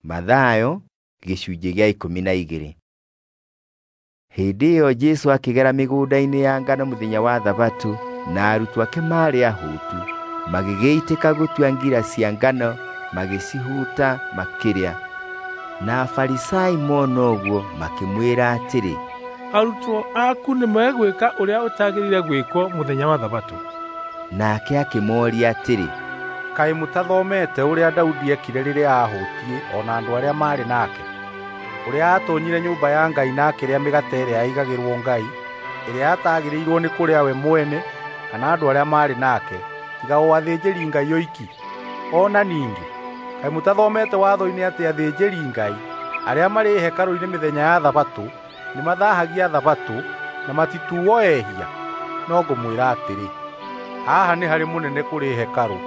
Mathayo gĩcunjĩ gĩa 12. Hĩndĩ ĩyo Jesũ akĩgera mĩgũnda-inĩ ya ngano mũthenya wa Thabatũ, na arutwo ake maarĩ ahũtu. Magĩgĩitĩka gũtua ngira cia ngano, magĩcihuta makĩrĩa. Na Afarisai mona ũguo makĩmwĩra atĩrĩ, arutwo aku nĩ megwĩka ũrĩa ũtagĩrĩire gwĩkwo mũthenya wa Thabatũ. Nake akĩmooria atĩrĩ, kaĩ mũtathomete ũrĩa Daudi ekire rĩrĩa ahũtiĩ ona andũ arĩa maarĩ nake, ũrĩa atonyire nyũmba ya Ngai na akĩrĩa mĩgate ĩrĩa yaigagĩrwo Ngai, ĩrĩa atagĩrĩirwo nĩ kũrĩa we mwene kana andũ arĩa maarĩ nake, tiga o athĩnjĩri Ngai oiki? Ona ningĩ, kaĩ mũtathomete watho-inĩ atĩ athĩnjĩri Ngai arĩa marĩ hekarũ-inĩ mĩthenya ya Thabatũ nĩ mathahagia Thabatũ na matituo ehia? No ngũmwĩra atĩrĩ, haha nĩ harĩ mũnene kũrĩ hekarũ.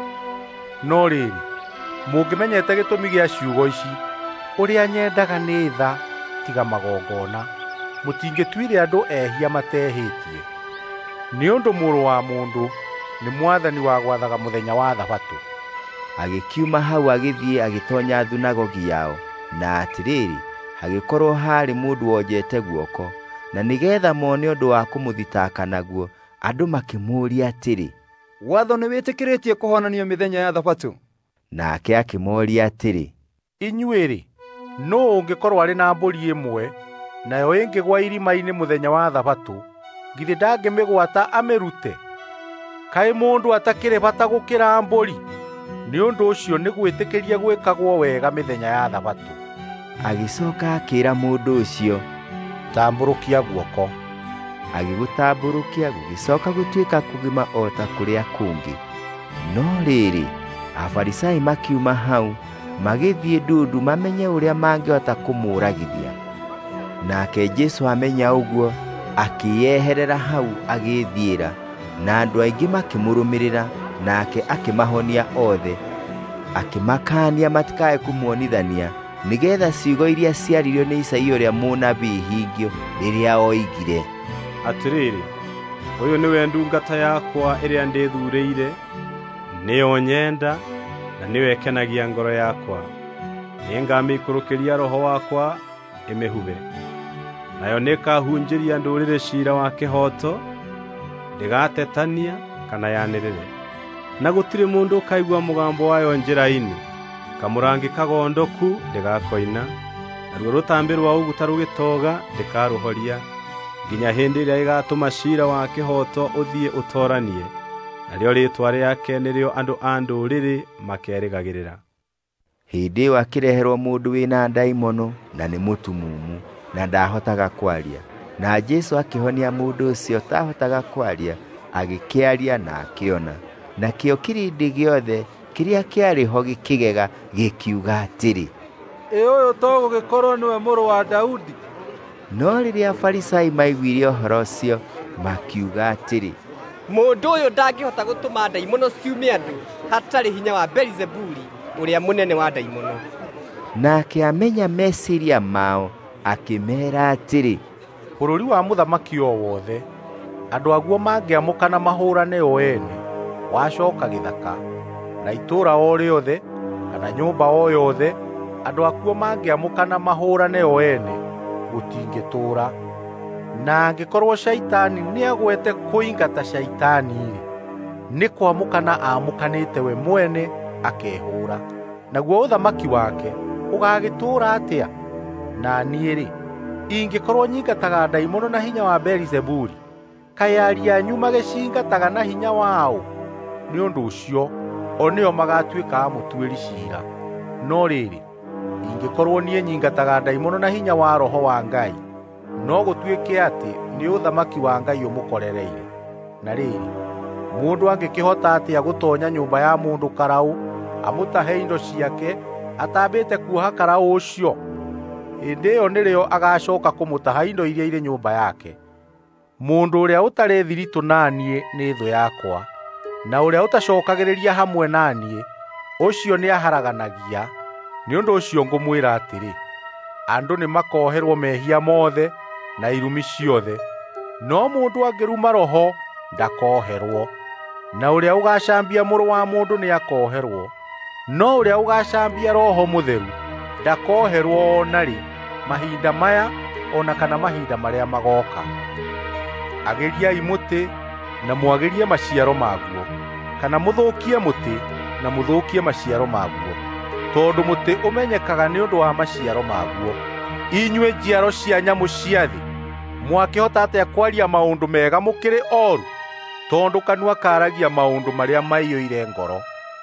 No rĩrĩ, mũngĩmenyete gĩtũmi gĩa ciugo ici, ũrĩa nyendaga nĩ tha tiga magongona, mũtingĩtuire andũ ehia matehĩtie. Nĩ ũndũ Mũrũ wa Mũndũ nĩ mwathani wa gwathaga mũthenya wa Thabatũ. Agĩkiuma hau agĩthiĩ agĩtoonya thunagogi yao, na atĩrĩrĩ, hagĩkorwo harĩ mũndũ wonjete guoko, na nĩgeetha mone ũndũ wa kũmũthitaka naguo, andũ makĩmũũria atĩrĩ, watho nĩ wĩtĩkĩrĩtie kũhonania mĩthenya ya Thabatũ? Nake akĩmooria atĩrĩ, inyuĩ-rĩ, nũũ ũngĩkorwo arĩ na mbũri ĩmwe, nayo ĩngĩgwa irima-inĩ mũthenya wa Thabatũ, githĩ ndangĩmĩgwata amĩrute? Kaĩ mũndũ atakĩrĩ bata gũkĩra mbũri? Nĩ ũndũ ũcio nĩ gwĩtĩkĩria gwĩkagwo wega mĩthenya ya Thabatũ. Agĩcooka akĩĩra mũndũ ũcio, tambũrũkia guoko. Agĩgũtambũrũkia, gũgĩcooka gũtuĩka kũgima o ta kũrĩa kũngĩ. No rĩrĩ, Afarisai makiuma hau, magĩthiĩ ndundu mamenye ũrĩa mangĩhota kũmũũragithia. Nake Jesũ amenya ũguo, akĩyeherera hau agĩĩthiĩra, na andũ aingĩ makĩmũrũmĩrĩra, nake akĩmahonia othe. Akĩmakaania matikae kũmuonithania, nĩgeetha ciugo iria ciaririo nĩ Isaia ũrĩa mũnabii hingio rĩrĩa oigire, atĩrĩrĩ, ũyũ nĩwe ndungata yakwa ĩrĩa ndĩthuurĩire, nĩyo nyenda na nĩwe kenagia ngoro yakwa. Nĩngamĩikũrũkĩria Roho wakwa ĩmĩhube, nayo nĩĩkahunjĩria ndũrĩrĩ ciira wa kĩhooto, ndĩgatetania kana yanĩrĩre. Na gũtirĩ mũndũ ũkaigua mũgambo wayo njĩra-inĩ, kamũrangi kagondoku ndĩgakoina, naruo rũtambĩ rwa ũguta rũgĩtoga ndĩkarũhoria, nginya hĩndĩ ĩrĩa ĩgatũma ciira wa kĩhooto ũthiĩ ũtooranie, narĩo rĩĩtwa rĩake nĩrĩo andũ a ndũrĩrĩ makerĩgagĩrĩra. Hĩndĩ ĩyo akĩreherwo mũndũ wĩna ndaimono na nĩ mũtumumu, na ndahotaga kwaria. Na Jesũ akĩhonia mũndũ ũcio ũtahotaga kwaria, agĩkĩaria na akĩona. Nakĩo kĩrĩndĩ gĩothe kĩrĩa kĩarĩ ho gĩkĩgega gĩkiuga atĩrĩ, ũyũ to gũgĩkorwo nĩwe mũrũ wa Daudi? No rĩrĩa Afarisai maiguire ũhoro ũcio, makiuga atĩrĩ, mũndũ ũyũ ndangĩhota gũtũma ndaimono ciume andũ hatarĩ hinya wa Beelzebuli, ũrĩa mũnene wa ndaimono. Nake amenya meciiria mao, akĩmeera atĩrĩ, bũrũri wa mũthamaki o wothe, andũ aguo mangĩamũkana mahũũrane o ene, wacooka gĩthaka, na itũũra o rĩothe, kana nyũmba o yothe, andũ akuo mangĩamũkana mahũũrane o ene, gũtingĩtũũra. Na angĩkorwo Shaitani nĩagwete kũingata Shaitani-rĩ, nĩ kwamũkana amũkanĩte we mwene akehũũra. Naguo ũthamaki wake ũgagĩtũũra atĩa? Na niĩ-rĩ, ingĩkorwo nyingataga ndaimono na hinya wa Beelzebuli, kaĩ ariũ anyu magĩcingataga na hinya waũ? Nĩ ũndũ ũcio, o nĩo magatuĩka amũtuĩri ciira. No rĩrĩ, ingĩkorwo niĩ nyingataga ndaimono na hinya wa Roho wa Ngai, no gũtuĩke atĩ nĩ ũthamaki wa Ngai ũmũkorereire. Na rĩrĩ, mũndũ angĩkĩhota atĩa gũtoonya nyũmba ya mũndũ karaũ, amũtahe indo ciake, atambĩte kuoha karaũ ũcio? Hĩndĩ ĩyo nĩrĩo agacooka kũmũtaha indo iria irĩ nyũmba yake. Mũndũ ũrĩa ũtarĩ thiritũ na niĩ nĩ thũ yakwa, na ũrĩa ũtacookagĩrĩria hamwe na niĩ, ũcio nĩ aharaganagia. Nĩ ũndũ ũcio ngũmwĩra atĩrĩ, andũ nĩ makoherwo mehia mothe na irumi ciothe, no mũndũ angĩruma roho ndakoherwo. Na ũrĩa ũgacambia Mũrũ wa Mũndũ nĩ akoherwo, no ũrĩa ũgacambia Roho Mũtheru ndakoherwo ona rĩ mahinda maya ona kana mahinda marĩa magoka. Agĩriai mũtĩ na mwagĩrie maciaro maguo, kana mũthũkie mũtĩ na mũthũkie maciaro maguo, tondũ mũtĩ ũmenyekaga nĩ ũndũ wa maciaro maguo. Inyuĩ njiaro cia nyamũ cia thĩ, mwakĩhota atĩa kwaria maũndũ mega mũkĩrĩ oru? Tondũ kanua karagia maũndũ marĩa maiyũire ngoro.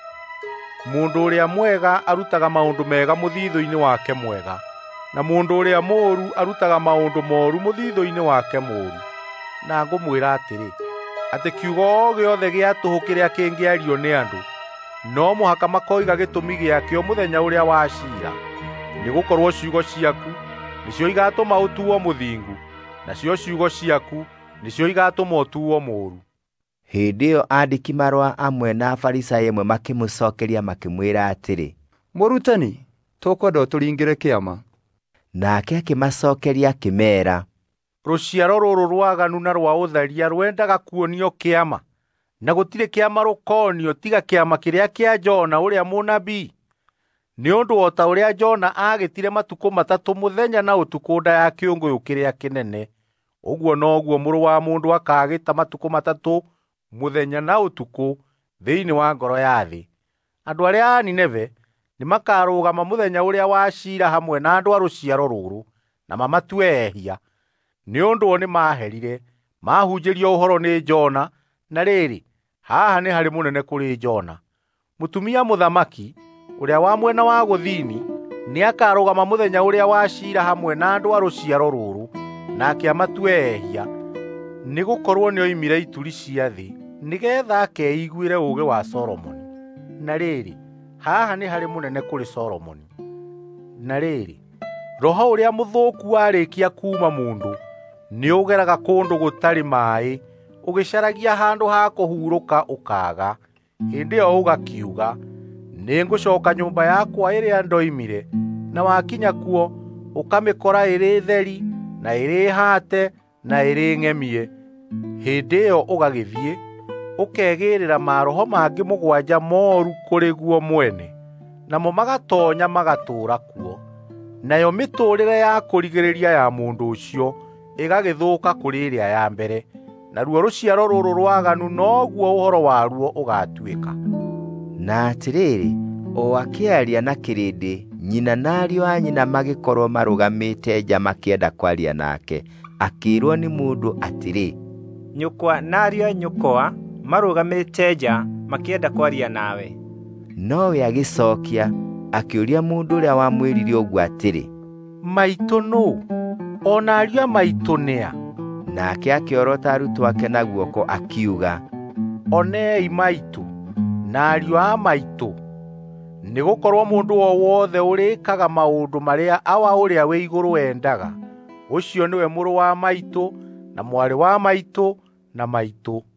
Mũndũ ũrĩa mwega arutaga maũndũ mega mũthithũ-inĩ wake mwega, na mũndũ ũrĩa mũũru arutaga maũndũ mooru mũthithũ-inĩ wake mũũru. Na ngũmwĩra atĩrĩ, atĩ kiugo o gĩothe gĩa tũhũ kĩrĩa kĩngĩario nĩ andũ, no mũhaka makoiga gĩtũmi gĩakĩo mũthenya ũrĩa wa ciira. Nĩgũkorwo ciugo ciaku nĩcio igatũma ũtuuo mũthingu, nacio ciugo ciaku nĩcio igatũma ũtuuo mũũru. Hĩndĩ ĩyo andĩki marũa amwe na Afarisai amwe makĩmũcokeria makĩmwĩra atĩrĩ, Mũrutani, tũkwenda ũtũringĩre kĩama. Nake akĩmacokeria akĩmeera, Rũciaro rũrũ rwaganu na rwa ũtharia rwendaga kuonio kĩama, na gũtirĩ kĩama rũkonio tiga kĩama kĩrĩa kĩa Jona ũrĩa mũnabii. Nĩ ũndũ o ta ũrĩa Jona aagĩtire matukũ matatũ mũthenya na ũtukũ nda ya kĩũngũyũ kĩrĩa kĩnene, ũguo noguo Mũrũ wa Mũndũ akaagĩta matukũ matatũ mũthenya na ũtukũ thĩinĩ wa ngoro ya thĩ. Andũ arĩa a Nineve nĩmakarũgama mũthenya ũrĩa wa ciira hamwe na andũ a rũciaro rũrũ, na mamatue ehia, nĩ ũndũ o nĩmaherire mahunjĩrio ũhoro nĩ Jona, na rĩrĩ, haha nĩ harĩ mũnene kũrĩ Jona. Mũtumia mũthamaki ũrĩa wa mwena wa gũthini nĩakarũgama mũthenya ũrĩa wa ciira hamwe na andũ a rũciaro rũrũ, nake amatue ehia, nĩgũkorwo nĩoimire ituri cia thĩ nĩgeetha akeiguĩre ũũgĩ wa Solomoni. Na rĩrĩ, haha nĩ harĩ mũnene kũrĩ Solomoni. Na rĩrĩ, roho ũrĩa mũthũku warĩkia kuuma mũndũ nĩũgeraga kũndũ gũtarĩ maaĩ, ũgĩcaragia handũ ha kũhurũka ũkaaga. Hĩndĩ ĩyo ũgakiuga, nĩngũcooka nyũmba yakwa ĩrĩa ndoimire, na wakinya kuo ũkamĩkora ĩrĩ theri na ĩrĩ haate na ĩrĩ ng'emie. Hĩndĩ ĩyo ũgagĩthiĩ ũkegĩrĩra maroho mangĩ mũgwanja mooru kũrĩ guo mwene, namo magatoonya magatũũra kuo. Nayo mĩtũũrĩre ya kũrigĩrĩria ya mũndũ ũcio ĩgagĩthũka kũrĩ ĩrĩa ya mbere, naruo rũciaro rũrũ rwaganu noguo ũhoro waruo ũgatuĩka. Na atĩrĩrĩ, o akĩaria na kĩrĩndĩ, nyina na ariũ a nyina magĩkorwo marũgamĩte nja makĩenda kwaria nake. Akĩĩrwo nĩ mũndũ atĩrĩ, Nyũkwa na ariũ a nyũkwa marũgamĩte nja makĩenda kwaria nawe. Nowe agĩcookia akĩũria mũndũ ũrĩa wamwĩrire ũguo atĩrĩ, Maitũ nũũ? Ona ariũ a maitũ nĩa? Nake akĩorota arutwo ake na guoko akiuga, Onei maitũ na ariũ a maitũ. Nĩgũkorwo mũndũ o wothe ũrĩkaga maũndũ marĩa awa ũrĩa wĩ igũrũ endaga, ũcio nĩwe mũrũ wa maitũ na mwarĩ wa maitũ na maitũ.